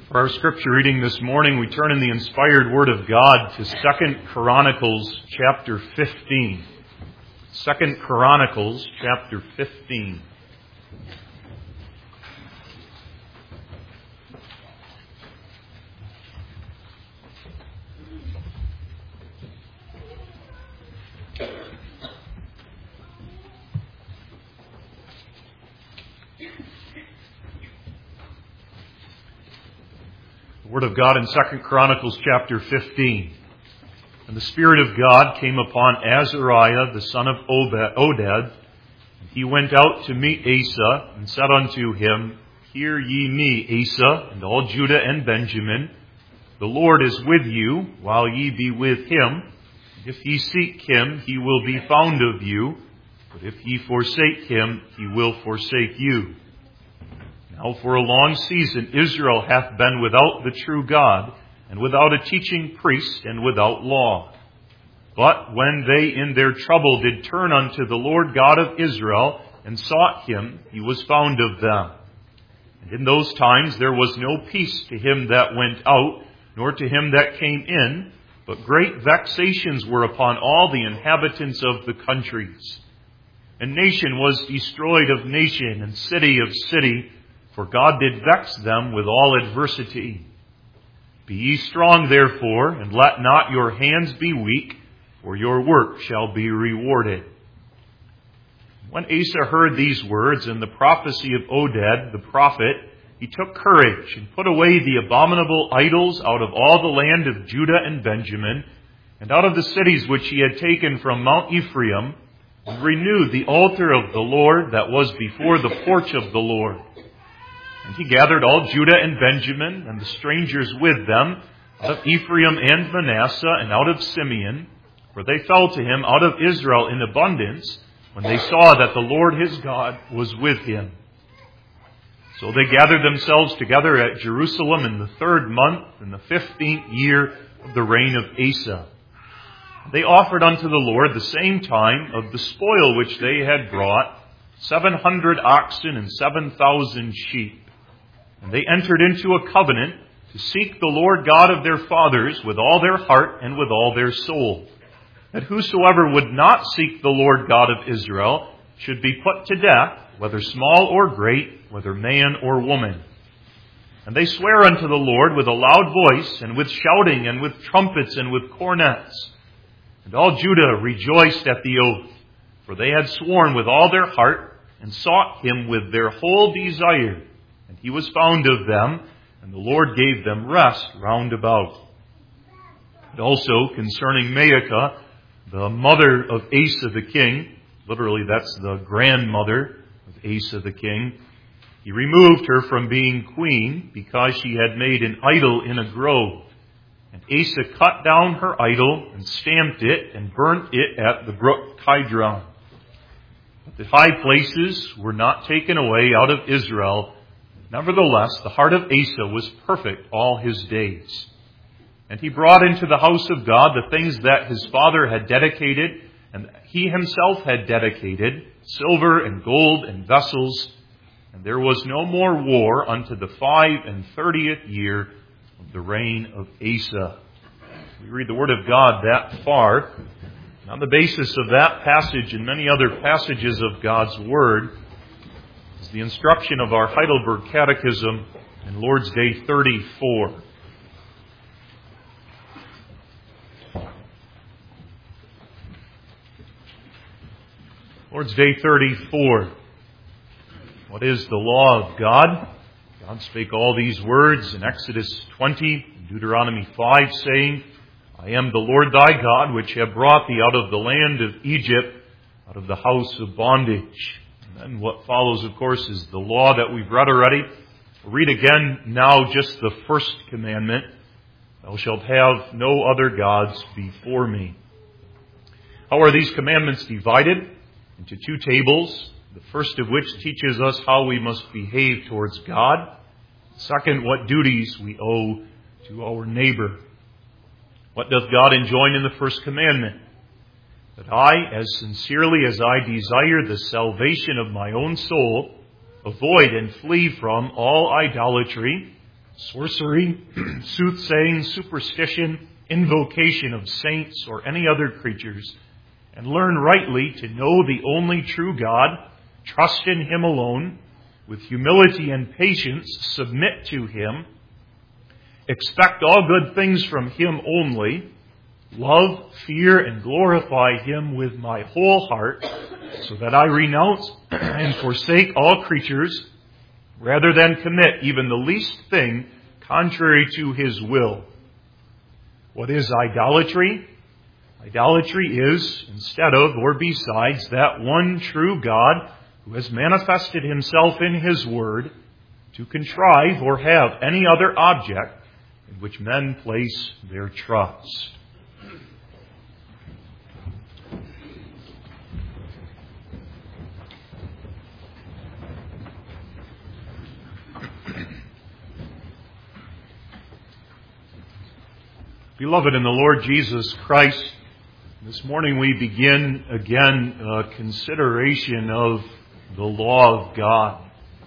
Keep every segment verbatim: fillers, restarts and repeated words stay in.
For our scripture reading this morning, we turn in the inspired Word of God to Second Chronicles chapter fifteen. Second Chronicles chapter fifteen. The Word of God in Second Chronicles chapter fifteen. And the Spirit of God came upon Azariah, the son of Oded, and he went out to meet Asa, and said unto him, Hear ye me, Asa, and all Judah and Benjamin. The Lord is with you, while ye be with him. If ye seek him, he will be found of you. But if ye forsake him, he will forsake you. Now for a long season Israel hath been without the true God, and without a teaching priest, and without law. But when they in their trouble did turn unto the Lord God of Israel, and sought him, he was found of them. And in those times there was no peace to him that went out, nor to him that came in, but great vexations were upon all the inhabitants of the countries. And nation was destroyed of nation, and city of city, for God did vex them with all adversity. Be ye strong therefore, and let not your hands be weak, for your work shall be rewarded. When Asa heard these words and the prophecy of Oded the prophet, he took courage and put away the abominable idols out of all the land of Judah and Benjamin, and out of the cities which he had taken from Mount Ephraim, and renewed the altar of the Lord that was before the porch of the Lord. And he gathered all Judah and Benjamin, and the strangers with them, out of Ephraim and Manasseh, and out of Simeon, for they fell to him out of Israel in abundance, when they saw that the Lord his God was with him. So they gathered themselves together at Jerusalem in the third month, in the fifteenth year of the reign of Asa. They offered unto the Lord the same time of the spoil which they had brought, seven hundred oxen and seven thousand sheep. And they entered into a covenant to seek the Lord God of their fathers with all their heart and with all their soul, that whosoever would not seek the Lord God of Israel should be put to death, whether small or great, whether man or woman. And they swear unto the Lord with a loud voice, and with shouting, and with trumpets, and with cornets. And all Judah rejoiced at the oath, for they had sworn with all their heart, and sought him with their whole desire. And he was found of them, and the Lord gave them rest round about. And also concerning Maacah, the mother of Asa the king, literally that's the grandmother of Asa the king, he removed her from being queen because she had made an idol in a grove. And Asa cut down her idol and stamped it and burnt it at the brook Kidron. But the high places were not taken away out of Israel. Nevertheless, the heart of Asa was perfect all his days. And he brought into the house of God the things that his father had dedicated, and he himself had dedicated, silver and gold and vessels. And there was no more war unto the five and thirtieth year of the reign of Asa. We read the Word of God that far. And on the basis of that passage and many other passages of God's Word, is the instruction of our Heidelberg Catechism in Lord's Day thirty-four. Lord's Day thirty-four. What is the law of God? God spake all these words in Exodus twenty, Deuteronomy five, saying, I am the Lord thy God, which have brought thee out of the land of Egypt, out of the house of bondage. And then what follows, of course, is the law that we've read already. We'll read again now just the first commandment. Thou shalt have no other gods before me. How are these commandments divided? Into two tables. The first of which teaches us how we must behave towards God. Second, what duties we owe to our neighbor. What doth God enjoin in the first commandment? That I, as sincerely as I desire the salvation of my own soul, avoid and flee from all idolatry, sorcery, soothsaying, superstition, invocation of saints or any other creatures, and learn rightly to know the only true God, trust in Him alone, with humility and patience submit to Him, expect all good things from Him only, love, fear, and glorify Him with my whole heart, so that I renounce and forsake all creatures, rather than commit even the least thing contrary to His will. What is idolatry? Idolatry is, instead of or besides that one true God who has manifested Himself in His Word, to contrive or have any other object in which men place their trust. Beloved in the Lord Jesus Christ, this morning we begin again a consideration of the law of God.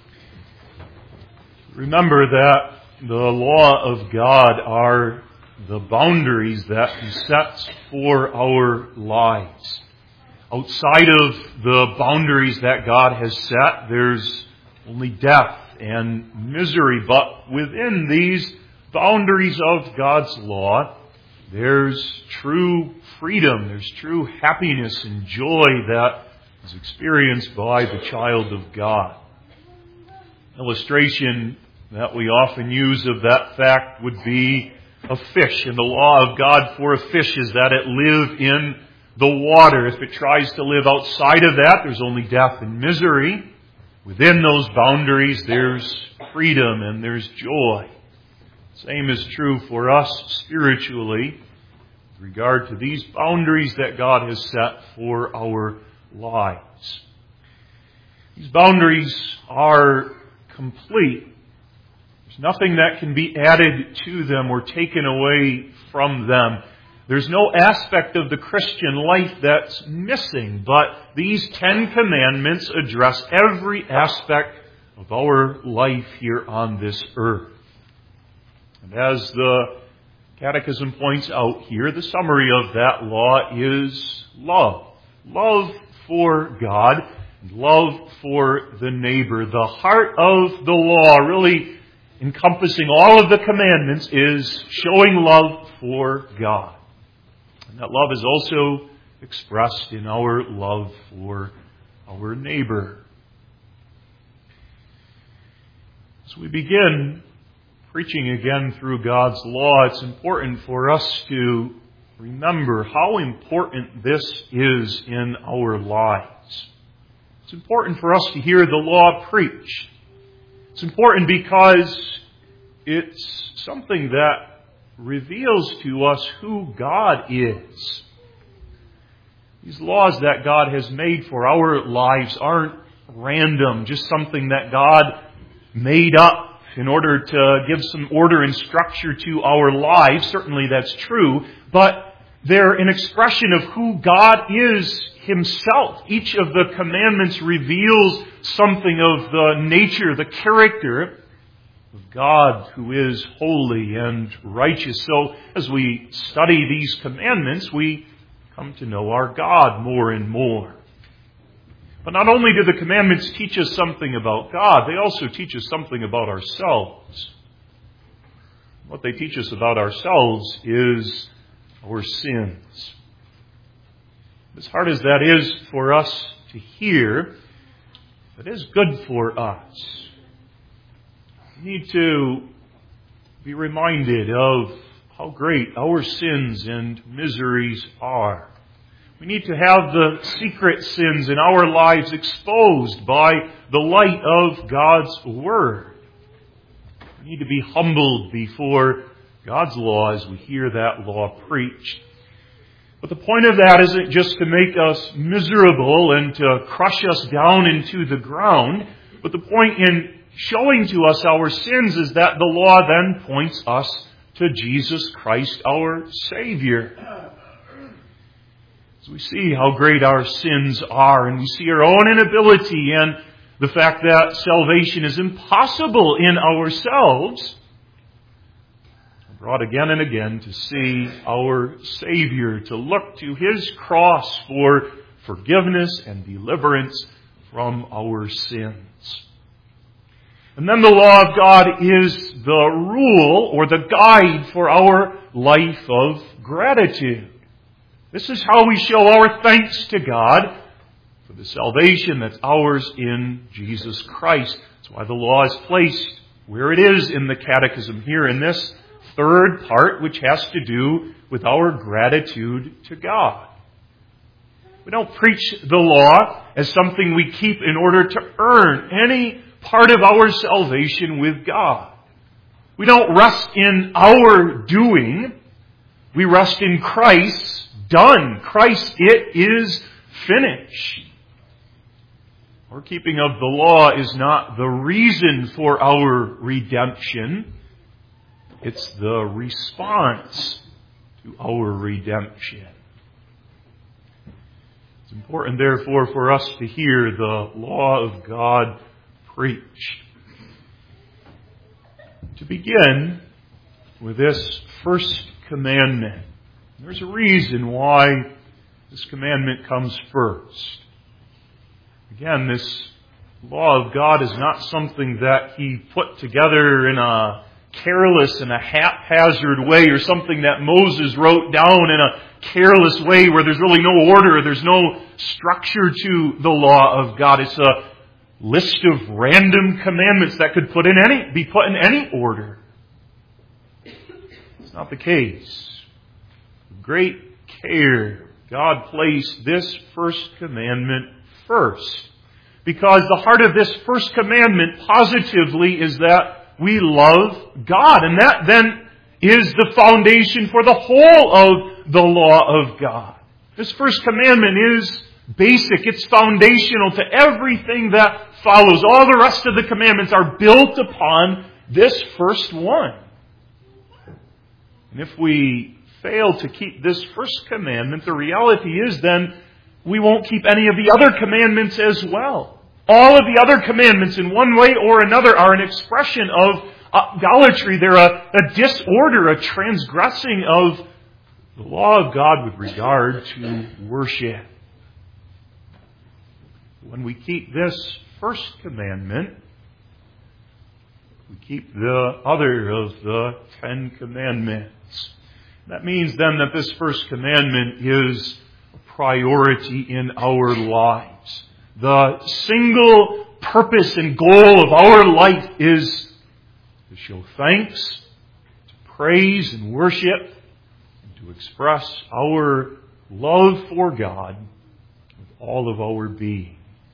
Remember that the law of God are the boundaries that He sets for our lives. Outside of the boundaries that God has set, there's only death and misery. But within these boundaries of God's law, there's true freedom, there's true happiness and joy that is experienced by the child of God. Illustration that we often use of that fact would be a fish. And the law of God for a fish is that it live in the water. If it tries to live outside of that, there's only death and misery. Within those boundaries, there's freedom and there's joy. Same is true for us spiritually with regard to these boundaries that God has set for our lives. These boundaries are complete. There's nothing that can be added to them or taken away from them. There's no aspect of the Christian life that's missing, but these Ten Commandments address every aspect of our life here on this earth. And as the Catechism points out here, the summary of that law is love. Love for God and love for the neighbor. The heart of the law, really encompassing all of the commandments, is showing love for God. And that love is also expressed in our love for our neighbor. As we begin preaching again through God's law, it's important for us to remember how important this is in our lives. It's important for us to hear the law preached. It's important because it's something that reveals to us who God is. These laws that God has made for our lives aren't random, just something that God made up in order to give some order and structure to our lives. Certainly that's true, but they're an expression of who God is Himself. Each of the commandments reveals something of the nature, the character of God who is holy and righteous. So as we study these commandments, we come to know our God more and more. But not only do the commandments teach us something about God, they also teach us something about ourselves. What they teach us about ourselves is our sins. As hard as that is for us to hear, it is good for us. We need to be reminded of how great our sins and miseries are. We need to have the secret sins in our lives exposed by the light of God's Word. We need to be humbled before God's law as we hear that law preached. But the point of that isn't just to make us miserable and to crush us down into the ground, but the point in showing to us our sins is that the law then points us to Jesus Christ, our Savior. As we see how great our sins are, and we see our own inability and the fact that salvation is impossible in ourselves, brought again and again to see our Savior, to look to His cross for forgiveness and deliverance from our sins. And then the law of God is the rule or the guide for our life of gratitude. This is how we show our thanks to God for the salvation that's ours in Jesus Christ. That's why the law is placed where it is in the Catechism here in this third part, which has to do with our gratitude to God. We don't preach the law as something we keep in order to earn any part of our salvation with God. We don't rest in our doing. We rest in Christ's done. Christ, it is finished. Our keeping of the law is not the reason for our redemption. It's the response to our redemption. It's important, therefore, for us to hear the law of God preached. To begin with this first commandment, there's a reason why this commandment comes first. Again, this law of God is not something that He put together in a careless and a haphazard way, or something that Moses wrote down in a careless way where there's really no order, there's no structure to the law of God. It's a list of random commandments that could put in any, be put in any order. It's not the case. With great care, God placed this first commandment first, because the heart of this first commandment positively is that we love God. And that then is the foundation for the whole of the law of God. This first commandment is basic. It's foundational to everything that follows. All the rest of the commandments are built upon this first one. And if we fail to keep this first commandment, the reality is then we won't keep any of the other commandments as well. All of the other commandments in one way or another are an expression of idolatry. They're a, a disorder, a transgressing of the law of God with regard to worship. When we keep this first commandment, we keep the other of the Ten Commandments. That means then that this first commandment is a priority in our lives. The single purpose and goal of our life is to show thanks, to praise and worship, and to express our love for God with all of our being.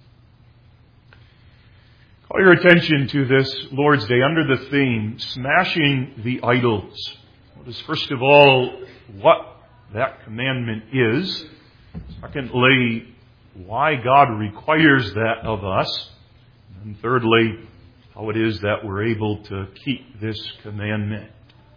Call your attention to this Lord's Day under the theme, Smashing the Idols. Notice first of all what that commandment is. Secondly, why God requires that of us. And thirdly, how it is that we're able to keep this commandment.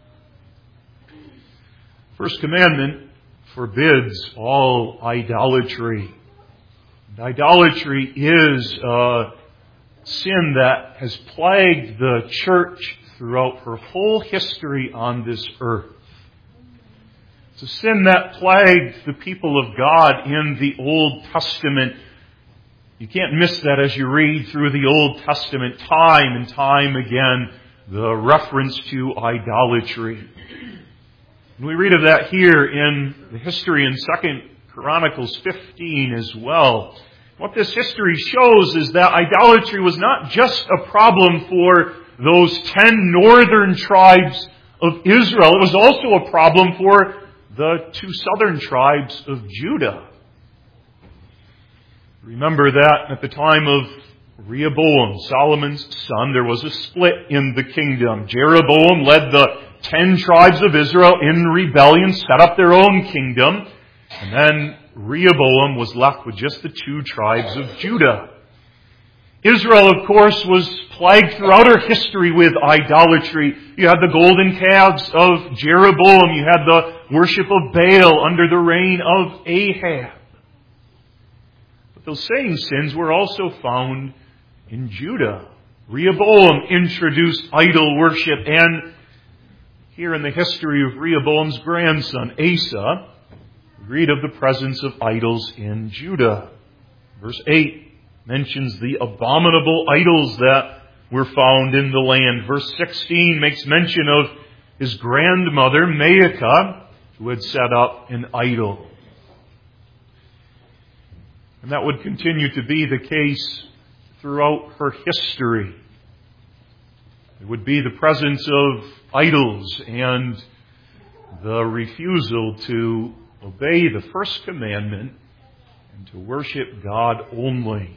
First commandment forbids all idolatry. And idolatry is a sin that has plagued the church throughout her whole history on this earth. It's a sin that plagued the people of God in the Old Testament. You can't miss that as you read through the Old Testament time and time again, the reference to idolatry. And we read of that here in the history in Second Chronicles fifteen as well. What this history shows is that idolatry was not just a problem for those ten northern tribes of Israel. It was also a problem for the two southern tribes of Judah. Remember that at the time of Rehoboam, Solomon's son, there was a split in the kingdom. Jeroboam led the ten tribes of Israel in rebellion, set up their own kingdom, and then Rehoboam was left with just the two tribes of Judah. Israel, of course, was plagued throughout her history with idolatry. You had the golden calves of Jeroboam. You had the worship of Baal under the reign of Ahab. But those same sins were also found in Judah. Rehoboam introduced idol worship, and here in the history of Rehoboam's grandson, Asa, we read of the presence of idols in Judah. Verse eight mentions the abominable idols that were found in the land. Verse sixteen makes mention of his grandmother, Maacah, who had set up an idol. And that would continue to be the case throughout her history. It would be the presence of idols and the refusal to obey the first commandment and to worship God only.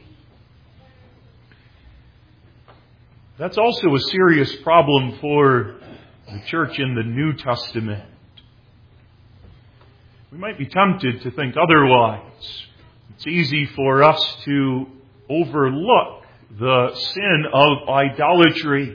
That's also a serious problem for the church in the New Testament. We might be tempted to think otherwise. It's easy for us to overlook the sin of idolatry.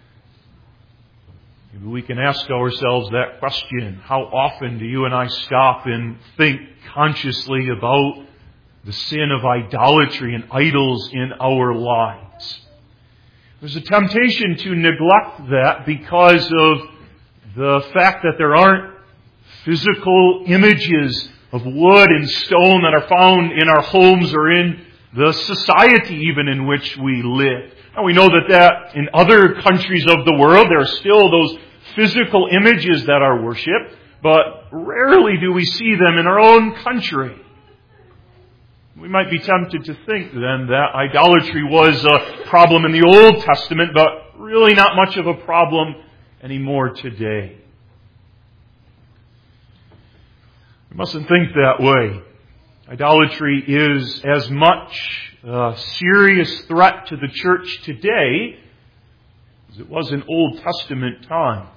Maybe we can ask ourselves that question. How often do you and I stop and think consciously about the sin of idolatry and idols in our lives? There's a temptation to neglect that because of the fact that there aren't physical images of wood and stone that are found in our homes or in the society even in which we live. Now we know that, that in other countries of the world there are still those physical images that are worshipped, but rarely do we see them in our own country. We might be tempted to think then that idolatry was a problem in the Old Testament, but really not much of a problem anymore today. We mustn't think that way. Idolatry is as much a serious threat to the church today as it was in Old Testament times.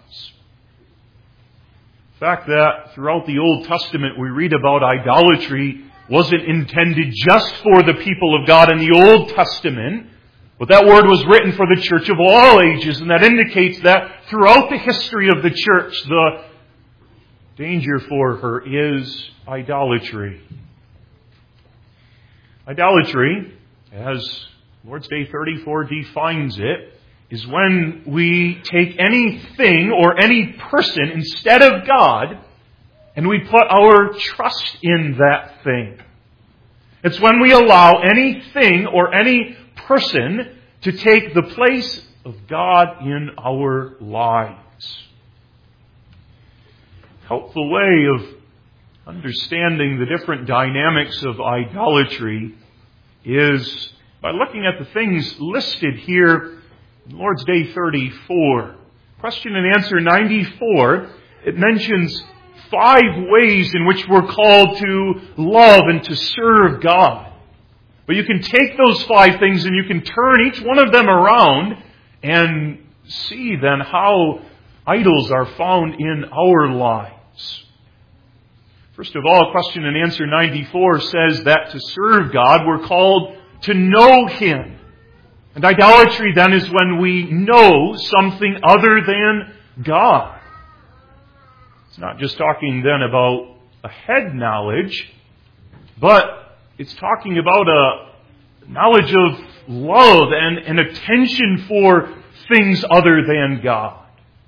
The fact that throughout the Old Testament we read about idolatry wasn't intended just for the people of God in the Old Testament, but that word was written for the church of all ages, and that indicates that throughout the history of the church, the danger for her is idolatry. Idolatry, as Lord's Day thirty-four defines it, is when we take anything or any person instead of God and we put our trust in that thing. It's when we allow anything or any person to take the place of God in our lives. A helpful way of understanding the different dynamics of idolatry is by looking at the things listed here in Lord's Day thirty-four. Question and answer ninety-four, it mentions five ways in which we're called to love and to serve God. But you can take those five things and you can turn each one of them around and see then how idols are found in our lives. First of all, question and answer ninety-four says that to serve God, we're called to know Him. And idolatry then is when we know something other than God. It's not just talking then about a head knowledge, but it's talking about a knowledge of love and an attention for things other than God.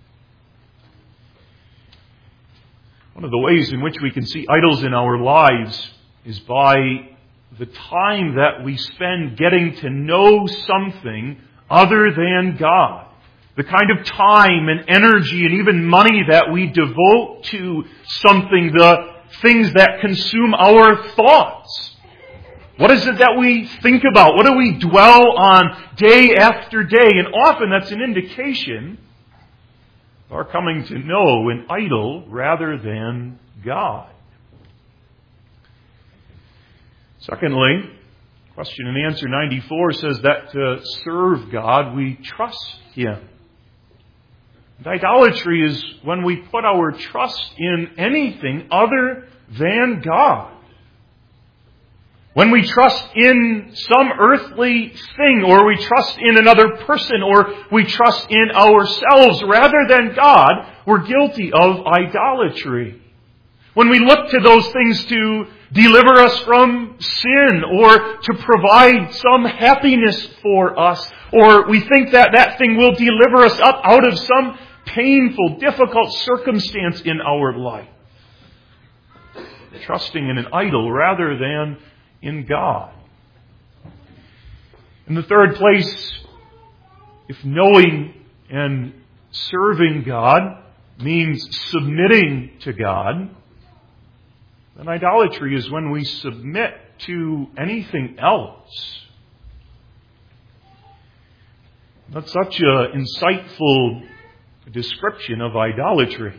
One of the ways in which we can see idols in our lives is by the time that we spend getting to know something other than God. The kind of time and energy and even money that we devote to something, the things that consume our thoughts. What is it that we think about? What do we dwell on day after day? And often that's an indication of our coming to know an idol rather than God. Secondly, question and answer ninety-four says that to serve God, we trust Him. And idolatry is when we put our trust in anything other than God. When we trust in some earthly thing, or we trust in another person, or we trust in ourselves rather than God, we're guilty of idolatry. When we look to those things to deliver us from sin or to provide some happiness for us. Or we think that that thing will deliver us up out of some painful, difficult circumstance in our life. Trusting in an idol rather than in God. In the third place, if knowing and serving God means submitting to God, then idolatry is when we submit to anything else. That's such an insightful description of idolatry.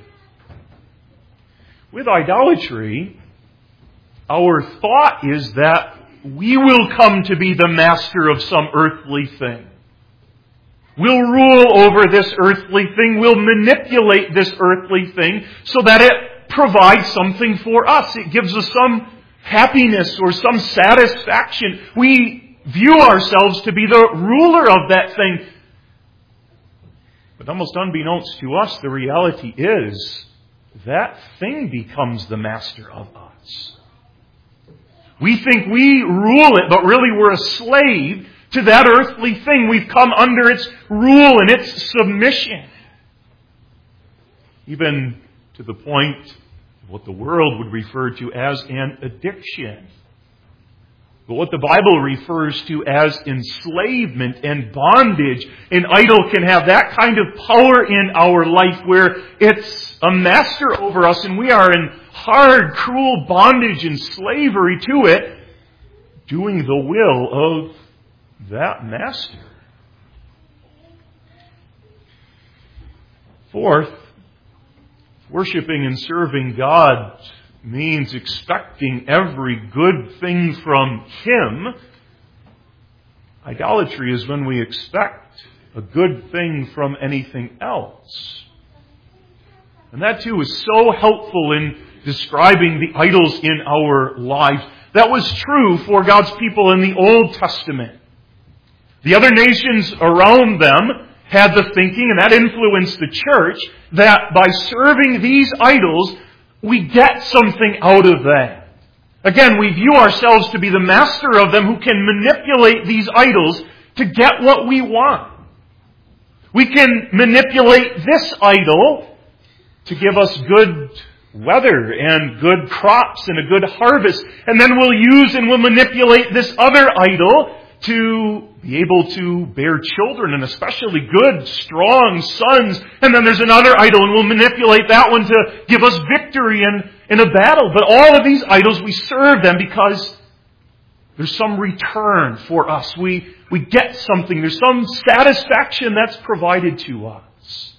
With idolatry, our thought is that we will come to be the master of some earthly thing. We'll rule over this earthly thing. We'll manipulate this earthly thing so that it provides something for us. It gives us some happiness or some satisfaction. We view ourselves to be the ruler of that thing. But almost unbeknownst to us, the reality is that thing becomes the master of us. We think we rule it, but really we're a slave to that earthly thing. We've come under its rule and its submission. Even to the point of what the world would refer to as an addiction. But what the Bible refers to as enslavement and bondage, an idol can have that kind of power in our life where it's a master over us and we are in hard, cruel bondage and slavery to it, doing the will of that master. Fourth, worshiping and serving God means expecting every good thing from Him. Idolatry is when we expect a good thing from anything else. And that too is so helpful in describing the idols in our lives. That was true for God's people in the Old Testament. The other nations around them had the thinking, and that influenced the church, that by serving these idols, we get something out of that. Again, we view ourselves to be the master of them who can manipulate these idols to get what we want. We can manipulate this idol to give us good weather and good crops and a good harvest. And then we'll use and we'll manipulate this other idol to be able to bear children, and especially good, strong sons. And then there's another idol, and we'll manipulate that one to give us victory in, in a battle. But all of these idols, we serve them because there's some return for us. We, we get something. There's some satisfaction that's provided to us.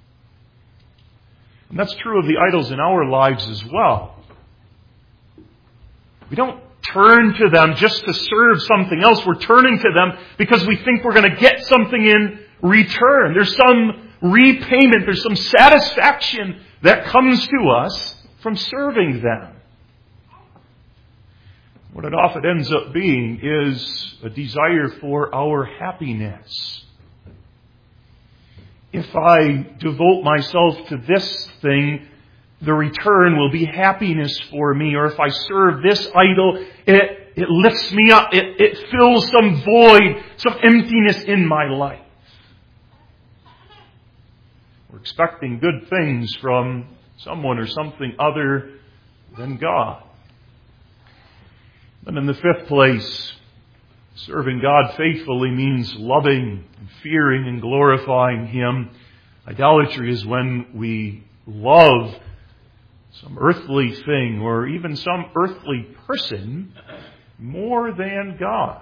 And that's true of the idols in our lives as well. We don't turn to them just to serve something else. We're turning to them because we think we're going to get something in return. There's some repayment. There's some satisfaction that comes to us from serving them. What it often ends up being is a desire for our happiness. If I devote myself to this thing, the return will be happiness for me. Or if I serve this idol, it, it lifts me up. It, it fills some void, some emptiness in my life. We're expecting good things from someone or something other than God. And in the fifth place, serving God faithfully means loving and fearing and glorifying Him. Idolatry is when we love some earthly thing or even some earthly person more than God.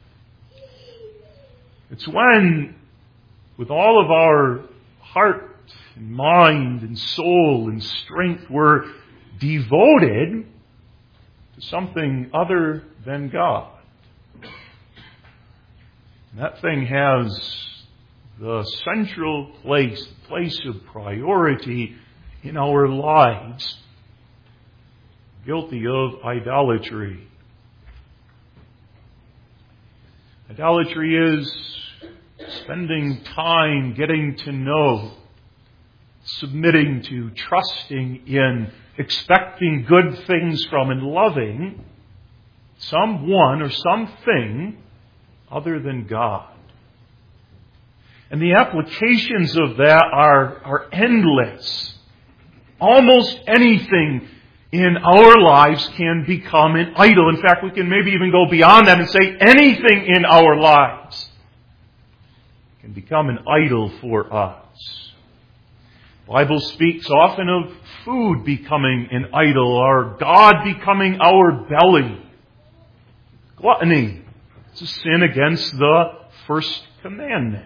It's when, with all of our heart and mind and soul and strength, we're devoted to something other than God. And that thing has the central place, the place of priority in our lives, guilty of idolatry. Idolatry is spending time getting to know submitting to, trusting in, expecting good things from, and loving someone or something other than God. And the applications of that are, are endless. Almost anything in our lives can become an idol. In fact, we can maybe even go beyond that and say anything in our lives can become an idol for us. The Bible speaks often of food becoming an idol, or God becoming our belly. Gluttony is a sin against the first commandment.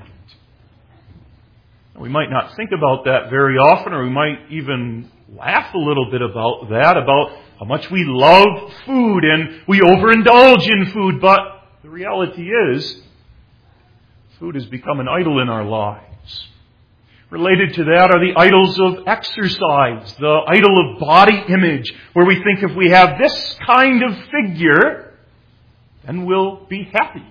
We might not think about that very often, or we might even laugh a little bit about that, about how much we love food and we overindulge in food, but the reality is, food has become an idol in our lives. Related to that are the idols of exercise, the idol of body image, where we think if we have this kind of figure, then we'll be happy.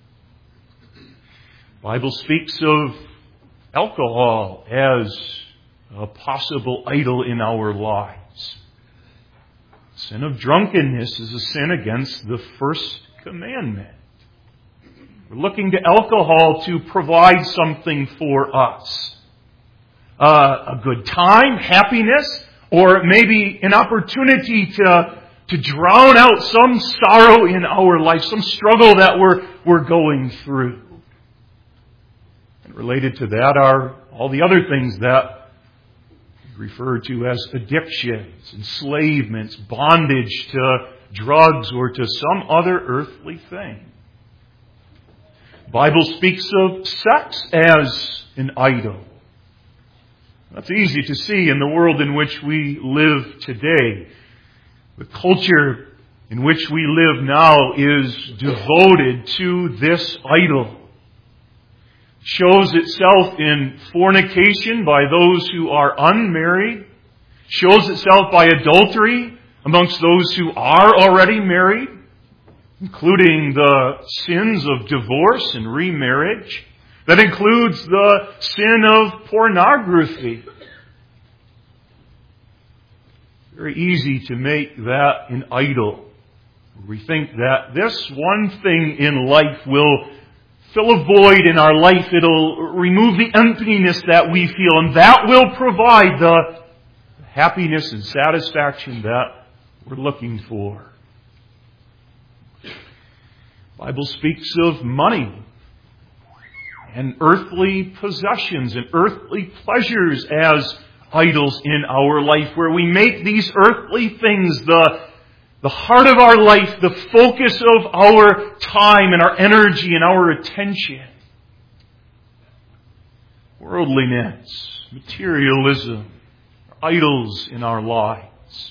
The Bible speaks of alcohol as a possible idol in our lives. Sin of drunkenness is a sin against the first commandment. We're looking to alcohol to provide something for us. Uh, a good time, happiness, or maybe an opportunity to, to drown out some sorrow in our life, some struggle that we're, we're going through. And related to that are all the other things that we refer to as addictions, enslavements, bondage to drugs or to some other earthly thing. The Bible speaks of sex as an idol. That's easy to see in the world in which we live today. The culture in which we live now is devoted to this idol. It shows itself in fornication by those who are unmarried. It shows itself by adultery amongst those who are already married, including the sins of divorce and remarriage. That includes the sin of pornography. Very easy to make that an idol. We think that this one thing in life will fill a void in our life. It'll remove the emptiness that we feel, and that will provide the happiness and satisfaction that we're looking for. The Bible speaks of money and earthly possessions and earthly pleasures as idols in our life, where we make these earthly things the, the heart of our life, the focus of our time and our energy and our attention. Worldliness, materialism, idols in our lives.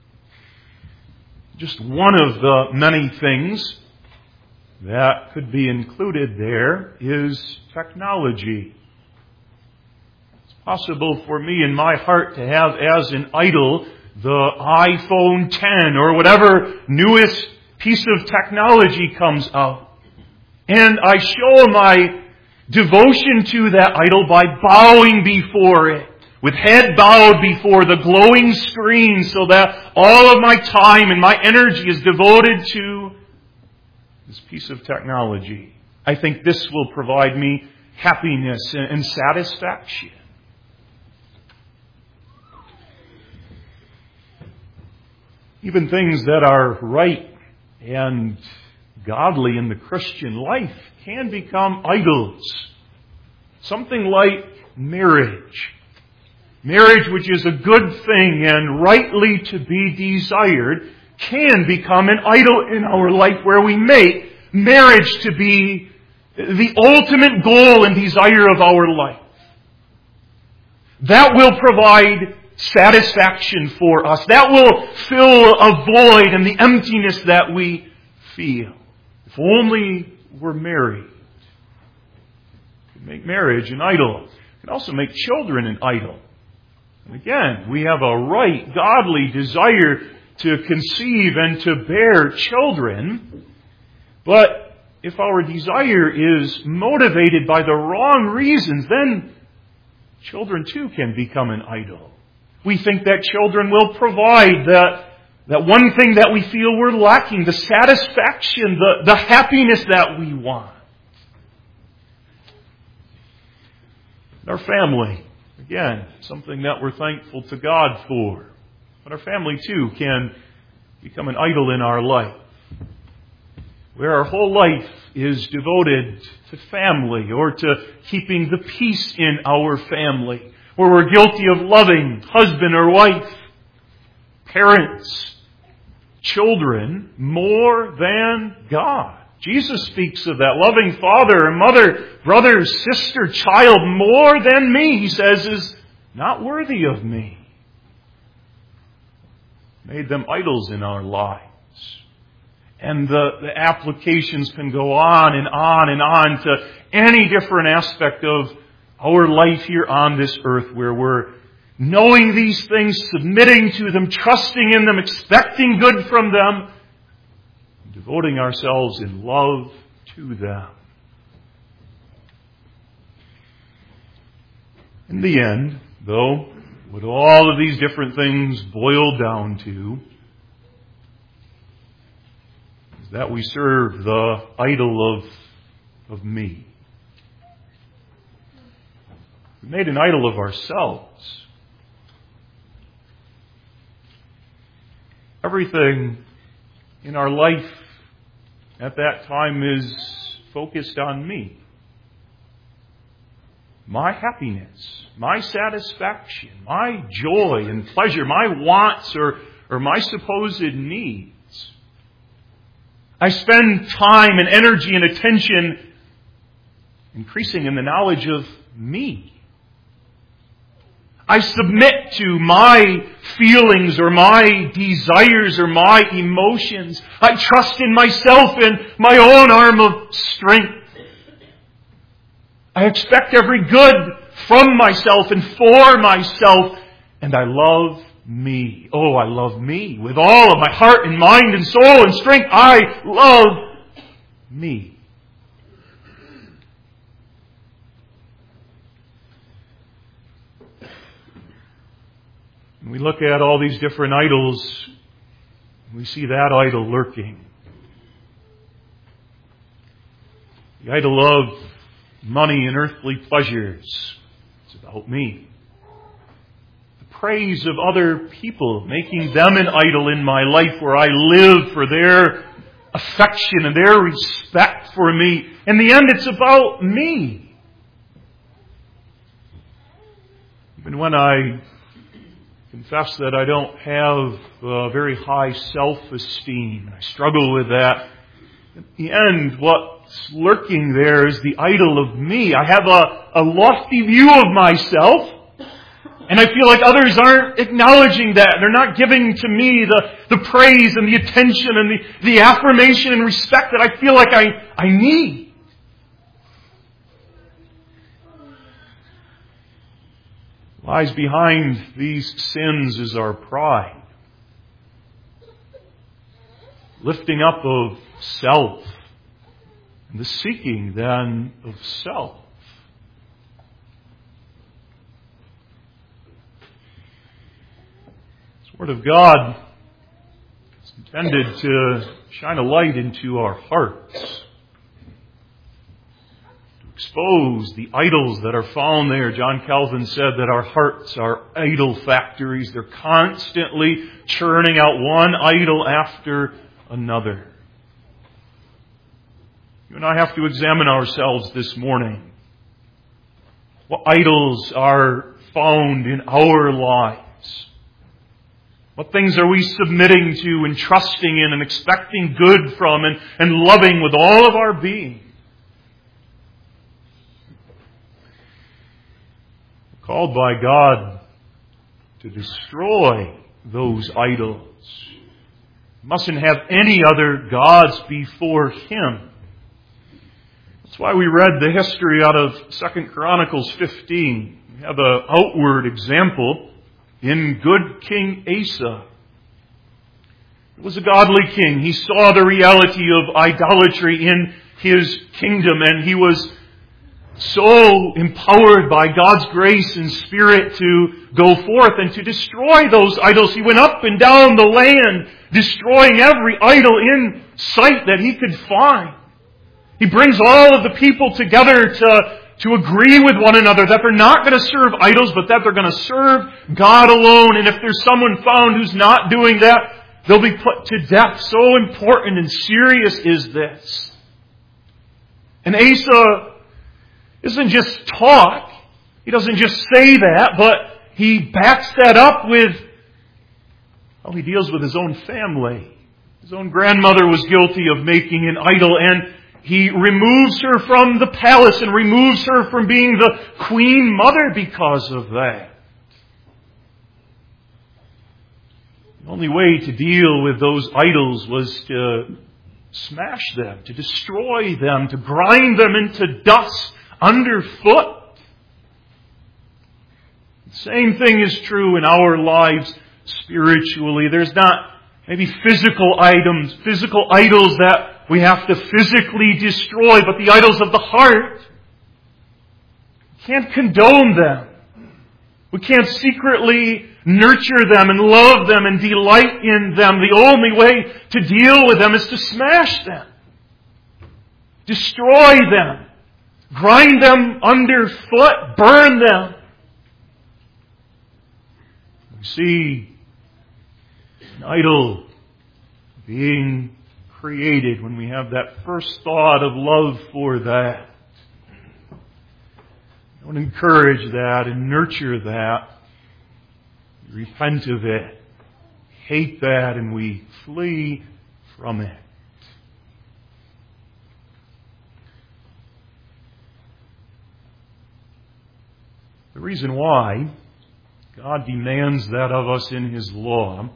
Just one of the many things that could be included there is technology. It's possible for me in my heart to have as an idol the iPhone ten or whatever newest piece of technology comes out. And I show my devotion to that idol by bowing before it, with head bowed before the glowing screen, so that all of my time and my energy is devoted to this piece of technology. I think this will provide me happiness and satisfaction. Even things that are right and godly in the Christian life can become idols. Something like marriage. Marriage, which is a good thing and rightly to be desired, can become an idol in our life, where we make marriage to be the ultimate goal and desire of our life. That will provide satisfaction for us. That will fill a void and the emptiness that we feel. If only we're married. We can make marriage an idol. We can also make children an idol. And again, we have a right, godly desire to conceive and to bear children. But if our desire is motivated by the wrong reasons, then children too can become an idol. We think that children will provide that, that one thing that we feel we're lacking, the satisfaction, the, the happiness that we want. Our family, again, something that we're thankful to God for. But our family too can become an idol in our life, where our whole life is devoted to family or to keeping the peace in our family, where we're guilty of loving husband or wife, parents, children, more than God. Jesus speaks of that. Loving father and mother, brother, sister, child, more than me, he says, is not worthy of me. Made them idols in our lives. And the, the applications can go on and on and on to any different aspect of our life here on this earth, where we're knowing these things, submitting to them, trusting in them, expecting good from them, devoting ourselves in love to them. In the end, though, what all of these different things boil down to is that we serve the idol of, of me. We made an idol of ourselves. Everything in our life at that time is focused on me. My happiness, my satisfaction, my joy and pleasure, my wants or, or my supposed needs. I spend time and energy and attention increasing in the knowledge of me. I submit to my feelings or my desires or my emotions. I trust in myself and my own arm of strength. I expect every good from myself and for myself. And I love me. Oh, I love me. With all of my heart and mind and soul and strength, I love me. We look at all these different idols, we see that idol lurking. The idol of money and earthly pleasures. It's about me. The praise of other people, making them an idol in my life, where I live for their affection and their respect for me. In the end, it's about me. Even when I confess that I don't have a very high self-esteem, and I struggle with that, in the end, what's lurking there is the idol of me. I have a, a lofty view of myself, and I feel like others aren't acknowledging that. They're not giving to me the, the praise and the attention and the, the affirmation and respect that I feel like I, I need. Lies behind these sins is our pride. Lifting up of self. And the seeking then of self. This Word of God is intended to shine a light into our hearts. Expose the idols that are found there. John Calvin said that our hearts are idol factories. They're constantly churning out one idol after another. You and I have to examine ourselves this morning. What idols are found in our lives? What things are we submitting to and trusting in and expecting good from and, and loving with all of our being? Called by God to destroy those idols. Mustn't have any other gods before Him. That's why we read the history out of Second Chronicles fifteen. We have an outward example in good King Asa. He was a godly king. He saw the reality of idolatry in his kingdom, and he was so empowered by God's grace and Spirit to go forth and to destroy those idols. He went up and down the land, destroying every idol in sight that he could find. He brings all of the people together to, to agree with one another that they're not going to serve idols, but that they're going to serve God alone. And if there's someone found who's not doing that, they'll be put to death. So important and serious is this. And Asa isn't just talk. He doesn't just say that, but he backs that up with how he deals with his own family. His own grandmother was guilty of making an idol, and he removes her from the palace and removes her from being the queen mother because of that. The only way to deal with those idols was to smash them, to destroy them, to grind them into dust underfoot. The same thing is true in our lives spiritually. There's not maybe physical items, physical idols that we have to physically destroy, but the idols of the heart, we can't condone them. We can't secretly nurture them and love them and delight in them. The only way to deal with them is to smash them, destroy them, grind them underfoot, burn them. We see an idol being created when we have that first thought of love for that. Don't encourage that and nurture that. We repent of it, hate that, and we flee from it. The reason why God demands that of us in His law,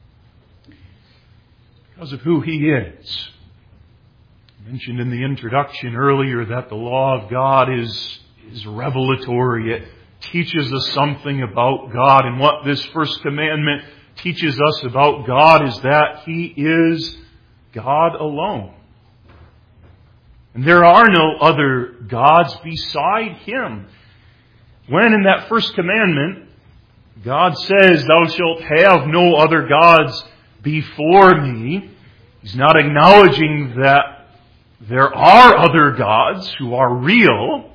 because of who He is. I mentioned in the introduction earlier that the law of God is, is revelatory. It teaches us something about God. And what this first commandment teaches us about God is that He is God alone. And there are no other gods beside Him. When in that first commandment, God says, "Thou shalt have no other gods before me," He's not acknowledging that there are other gods who are real.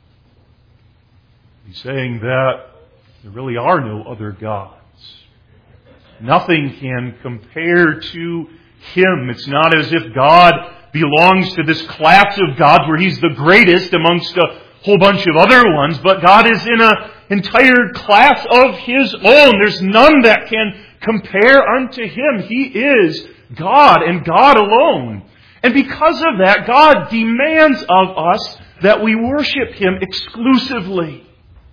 He's saying that there really are no other gods. Nothing can compare to Him. It's not as if God belongs to this class of gods where He's the greatest amongst a whole bunch of other ones, but God is in an entire class of His own. There's none that can compare unto Him. He is God and God alone. And because of that, God demands of us that we worship Him exclusively.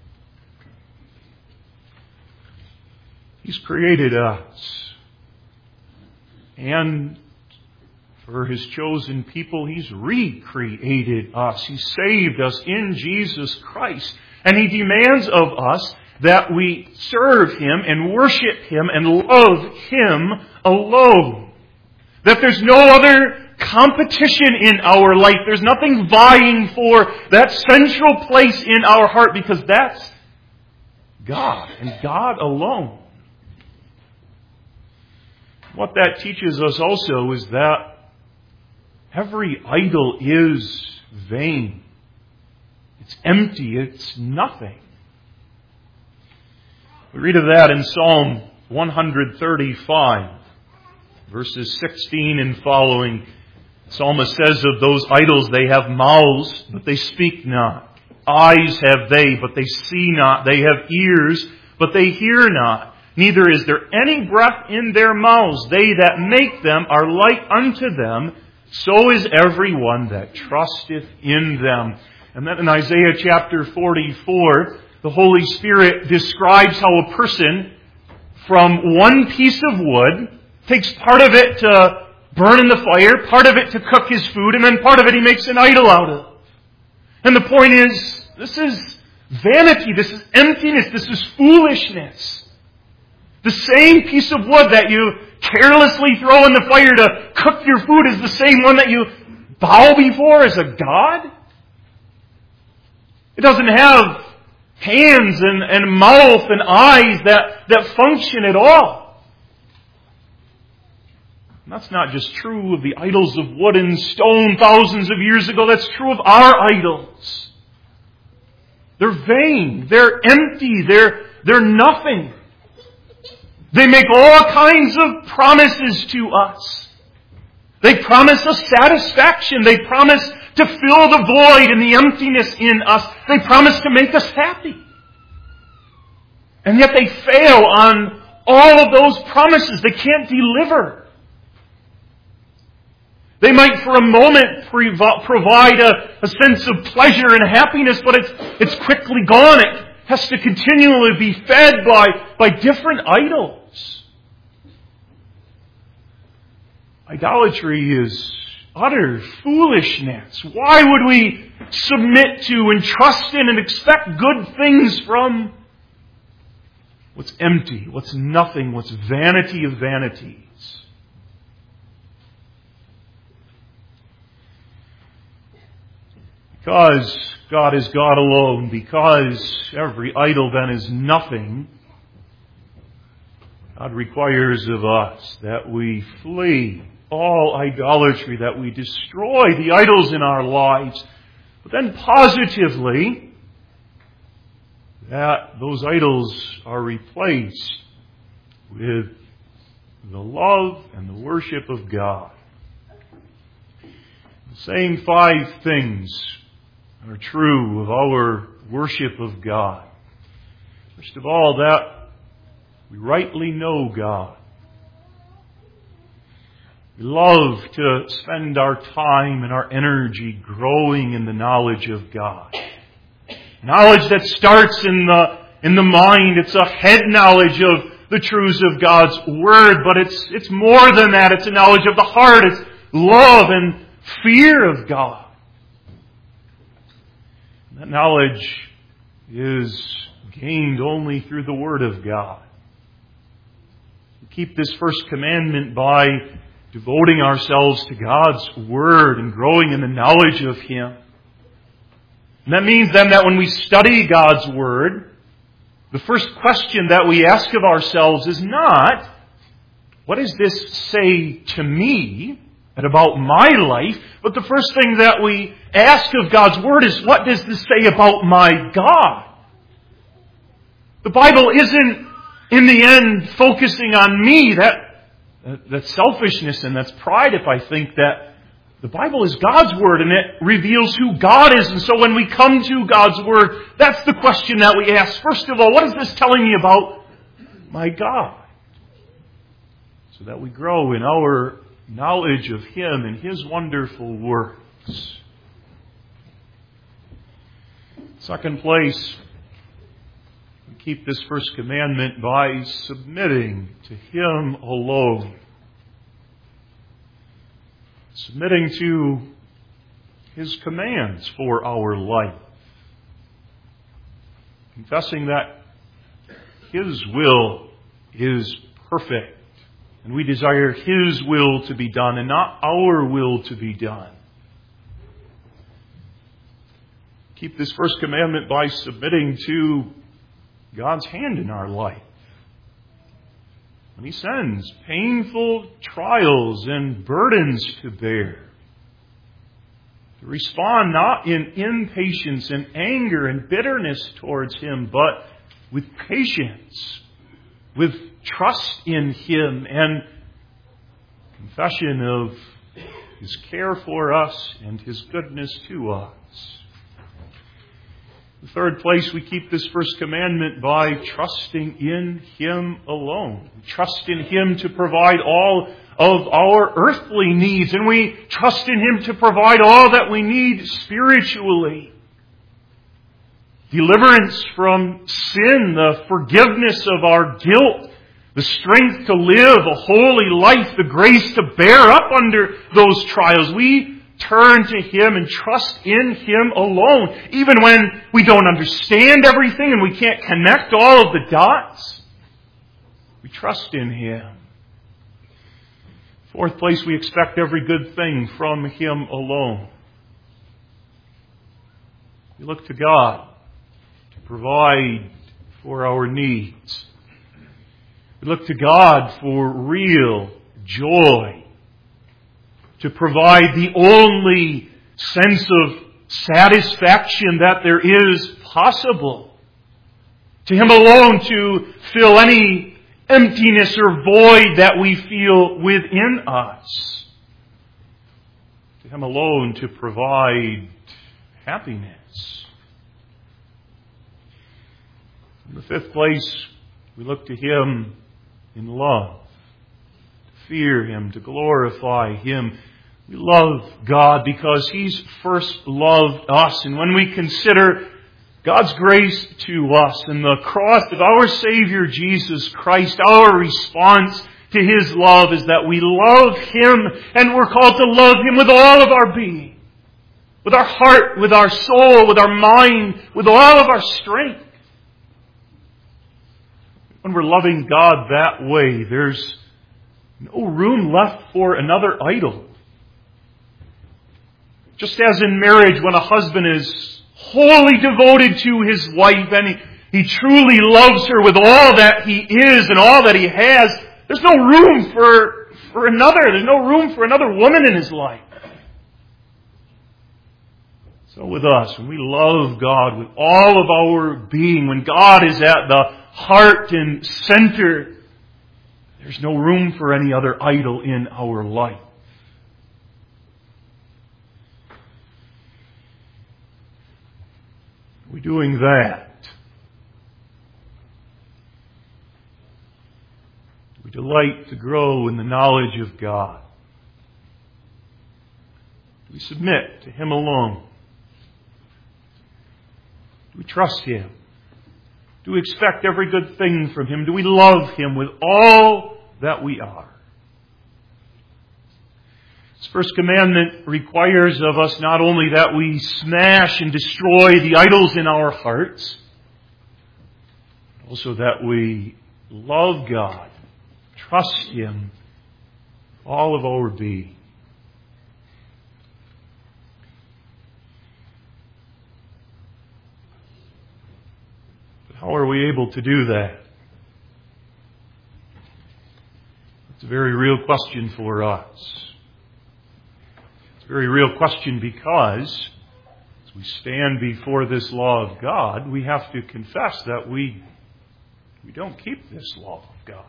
He's created us. And for His chosen people, He's recreated us. He saved us in Jesus Christ. And He demands of us that we serve Him and worship Him and love Him alone. That there's no other competition in our life. There's nothing vying for that central place in our heart, because that's God and God alone. What that teaches us also is that every idol is vain. It's empty. It's nothing. We read of that in Psalm one thirty-five, verses sixteen and following. The psalmist says of those idols, "They have mouths, but they speak not. Eyes have they, but they see not. They have ears, but they hear not. Neither is there any breath in their mouths. They that make them are like unto them. So is every one that trusteth in them." And then in Isaiah chapter forty-four, the Holy Spirit describes how a person from one piece of wood takes part of it to burn in the fire, part of it to cook his food, and then part of it he makes an idol out of. And the point is, this is vanity, this is emptiness, this is foolishness. The same piece of wood that you carelessly throw in the fire to cook your food is the same one that you bow before as a god? It doesn't have hands and, and mouth and eyes that, that function at all. And that's not just true of the idols of wood and stone thousands of years ago. That's true of our idols. They're vain. They're empty. They're, they're nothing. They make all kinds of promises to us. They promise us satisfaction. They promise to fill the void and the emptiness in us. They promise to make us happy. And yet they fail on all of those promises. They can't deliver. They might for a moment provide a, a sense of pleasure and happiness, but it's, it's quickly gone. It has to continually be fed by, by different idols. Idolatry is utter foolishness. Why would we submit to and trust in and expect good things from what's empty, what's nothing, what's vanity of vanities? Because God is God alone, because every idol then is nothing, God requires of us that we flee all idolatry, that we destroy the idols in our lives, but then positively, that those idols are replaced with the love and the worship of God. The same five things are true of our worship of God. First of all, that we rightly know God. We love to spend our time and our energy growing in the knowledge of God. Knowledge that starts in the, in the mind. It's a head knowledge of the truths of God's Word, but it's, it's more than that. It's a knowledge of the heart. It's love and fear of God. That knowledge is gained only through the Word of God. We keep this first commandment by devoting ourselves to God's Word and growing in the knowledge of Him. And that means then that when we study God's Word, the first question that we ask of ourselves is not, what does this say to me and about my life? But the first thing that we ask of God's Word is, what does this say about my God? The Bible isn't, in the end, focusing on me. That That's selfishness and that's pride if I think that the Bible is God's Word and it reveals who God is. And so when we come to God's Word, that's the question that we ask. First of all, what is this telling me about my God? So that we grow in our knowledge of Him and His wonderful works. Second place, we keep this first commandment by submitting to Him alone. Submitting to His commands for our life. Confessing that His will is perfect. And we desire His will to be done and not our will to be done. Keep this first commandment by submitting to God's hand in our life. When He sends painful trials and burdens to bear, to respond not in impatience and anger and bitterness towards Him, but with patience, with trust in Him and confession of His care for us and His goodness to us. The third place, we keep this first commandment by trusting in Him alone. We trust in Him to provide all of our earthly needs, and we trust in Him to provide all that we need spiritually. Deliverance from sin, the forgiveness of our guilt, the strength to live a holy life, the grace to bear up under those trials. We turn to Him and trust in Him alone. Even when we don't understand everything and we can't connect all of the dots, we trust in Him. Fourth place, we expect every good thing from Him alone. We look to God provide for our needs. We look to God for real joy, to provide the only sense of satisfaction that there is possible. To Him alone to fill any emptiness or void that we feel within us. To Him alone to provide happiness. In the fifth place, we look to Him in love. To fear Him, to glorify Him. We love God because He's first loved us. And when we consider God's grace to us and the cross of our Savior Jesus Christ, our response to His love is that we love Him, and we're called to love Him with all of our being. With our heart, with our soul, with our mind, with all of our strength. When we're loving God that way, there's no room left for another idol. Just as in marriage, when a husband is wholly devoted to his wife and he, he truly loves her with all that he is and all that he has, there's no room for, for another. There's no room for another woman in his life. So with us, when we love God with all of our being, when God is at the heart and center, there's no room for any other idol in our life. Are we doing that? We delight to grow in the knowledge of God. We submit to Him alone. Do we trust Him? Do we expect every good thing from Him? Do we love Him with all that we are? This first commandment requires of us not only that we smash and destroy the idols in our hearts, but also that we love God, trust Him, all of our being. But how are we able to do that? It's a very real question for us. A very real question because as we stand before this law of God, we have to confess that we, we don't keep this law of God.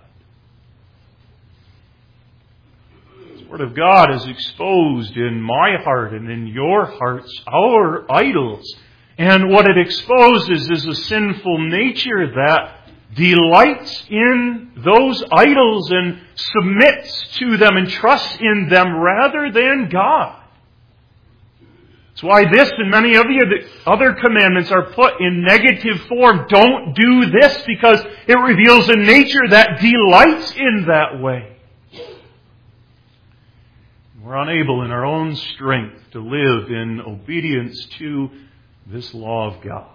This Word of God is exposed in my heart and in your hearts, our idols. And what it exposes is a sinful nature that delights in those idols and submits to them and trusts in them rather than God. That's why this and many of the other commandments are put in negative form. Don't do this, because it reveals a nature that delights in that way. We're unable in our own strength to live in obedience to this law of God.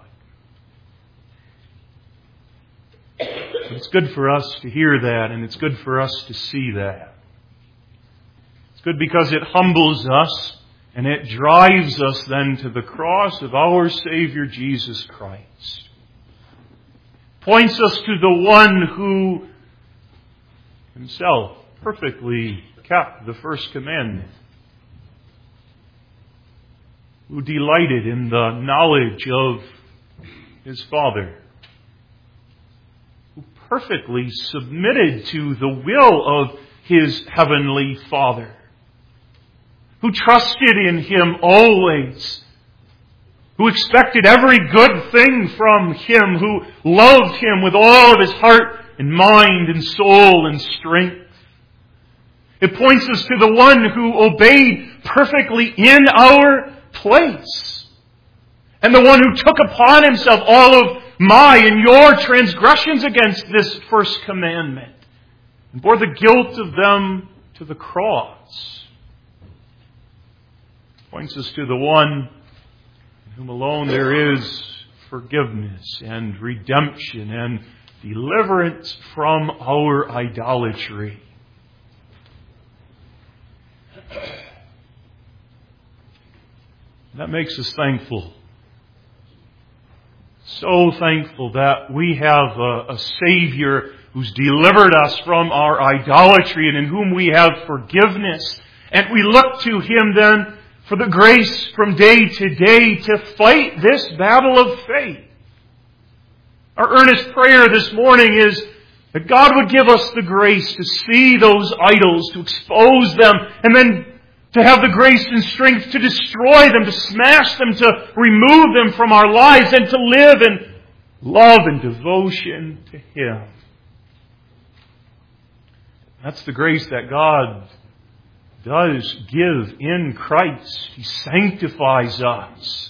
It's good for us to hear that, and it's good for us to see that. It's good because it humbles us, and it drives us then to the cross of our Savior Jesus Christ. Points us to the one who Himself perfectly kept the first commandment. Who delighted in the knowledge of His Father. Who perfectly submitted to the will of His Heavenly Father. Who trusted in Him always. Who expected every good thing from Him. Who loved Him with all of his heart and mind and soul and strength. It points us to the one who obeyed perfectly in our place. And the one who took upon Himself all of my and your transgressions against this first commandment. And bore the guilt of them to the cross. Points us to the one in whom alone there is forgiveness and redemption and deliverance from our idolatry. That makes us thankful. So thankful that we have a, a Savior who's delivered us from our idolatry and in whom we have forgiveness. And we look to Him then for the grace from day to day to fight this battle of faith. Our earnest prayer this morning is that God would give us the grace to see those idols, to expose them, and then to have the grace and strength to destroy them, to smash them, to remove them from our lives, and to live in love and devotion to Him. That's the grace that God does give in Christ. He sanctifies us.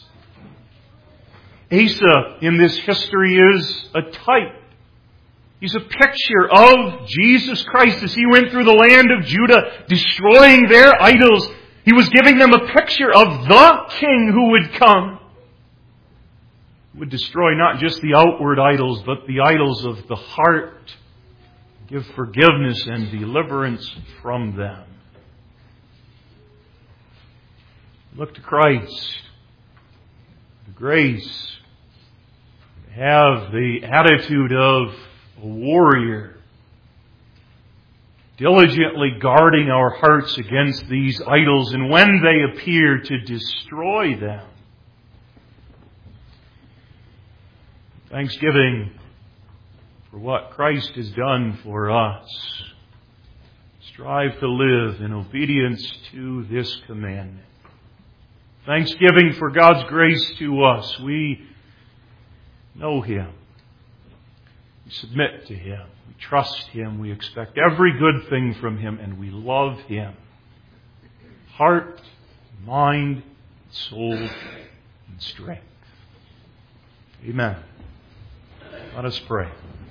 Asa in this history is a type. He's a picture of Jesus Christ as He went through the land of Judah, destroying their idols. He was giving them a picture of the King who would come. He would destroy not just the outward idols, but the idols of the heart. Give forgiveness and deliverance from them. Look to Christ, the grace, have the attitude of a warrior, diligently guarding our hearts against these idols, and when they appear, to destroy them. Thanksgiving for what Christ has done for us. Strive to live in obedience to this commandment. Thanksgiving for God's grace to us. We know Him. We submit to Him. We trust Him. We expect every good thing from Him, and we love Him. Heart, mind, soul, and strength. Amen. Let us pray.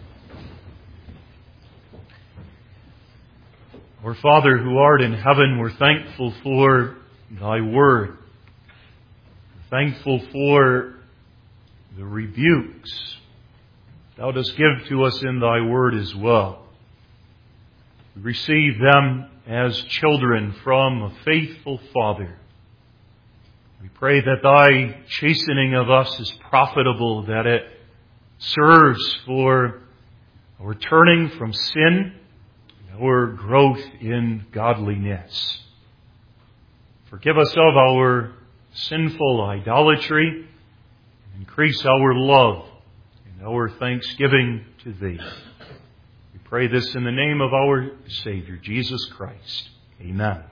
Our Father who art in heaven, we're thankful for Thy Word. We're thankful for the rebukes Thou dost give to us in Thy Word as well. We receive them as children from a faithful Father. We pray that Thy chastening of us is profitable, that it serves for our turning from sin and our growth in godliness. Forgive us of our sinful idolatry. Increase our love and our thanksgiving to Thee. We pray this in the name of our Savior, Jesus Christ. Amen.